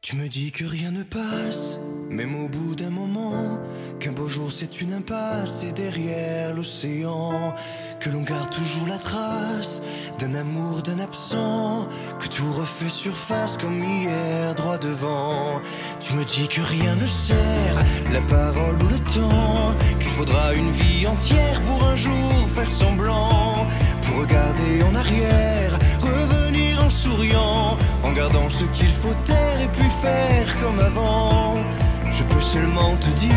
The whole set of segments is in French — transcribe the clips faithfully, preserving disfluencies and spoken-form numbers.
Tu me dis que rien ne passe, même au bout d'un moment, qu'un beau jour c'est une impasse et derrière l'océan, que l'on garde toujours la trace d'un amour, d'un absent, que tout refait surface comme hier droit devant. Tu me dis que rien ne sert, la parole ou le temps, qu'il faudra une vie entière pour un jour faire semblant, pour regarder en arrière, revenir en souriant, en gardant ce qu'il faut taire et puis faire comme avant. Je peux seulement te dire,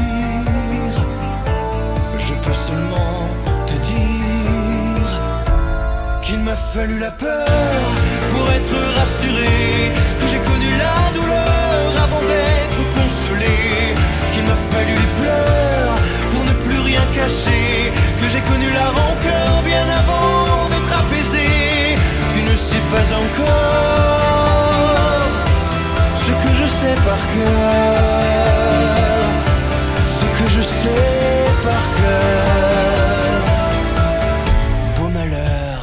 je peux seulement te dire qu'il m'a fallu la peur pour être rassuré, que j'ai connu la douleur avant d'être consolé, qu'il m'a fallu les pleurs pour ne plus rien cacher, que j'ai connu la rancœur bien avant d'être apaisé. Tu ne sais pas encore ce que je sais par cœur, ce que je sais par cœur. Beau malheur.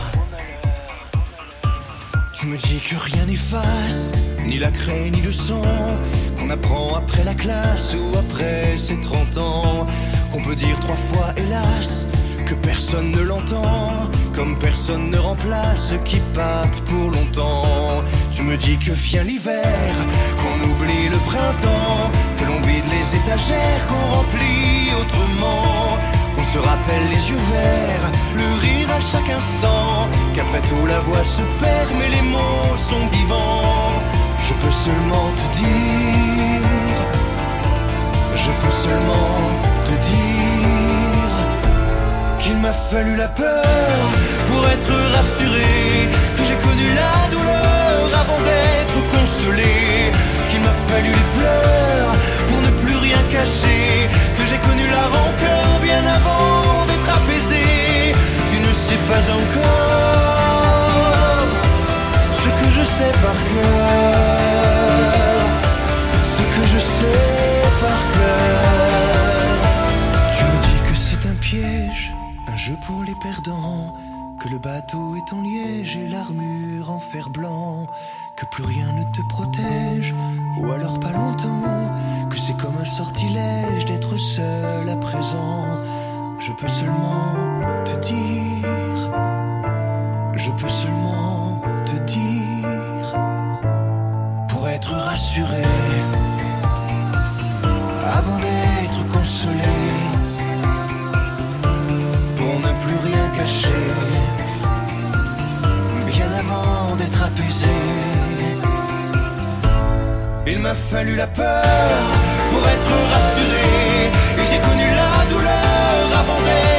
Tu me dis que rien n'efface, ni la craie ni le sang, qu'on apprend après la classe ou après ses trente ans, qu'on peut dire trois fois hélas, que personne ne l'entend, comme personne ne remplace ce qui pâte pour longtemps. Tu me dis que vient l'hiver, qu'on oublie le printemps, que l'on vide les étagères, qu'on remplit autrement, qu'on se rappelle les yeux verts, le rire à chaque instant, qu'après tout la voix se perd mais les mots sont vivants. Je peux seulement te dire, je peux seulement te dire qu'il m'a fallu la peur pour être rassuré, que j'ai connu la douleur avant d'être consolé, qu'il m'a fallu les pleurs pour ne plus rien cacher, que j'ai connu la rancœur bien avant d'être apaisé. Tu ne sais pas encore ce que je sais par cœur, ce que je sais par cœur. Tu me dis que c'est un piège, un jeu pour les perdants, que le bateau est en liège et l'armure en fer blanc, que plus rien ne te protège, ou alors pas longtemps, que c'est comme un sortilège d'être seul à présent. Je peux seulement te dire, je peux seulement te dire, pour être rassuré, avant d'être consolé, pour ne plus rien cacher, bien avant d'être apaisé. Il m'a fallu la peur pour être rassuré, et j'ai connu la douleur avant d'être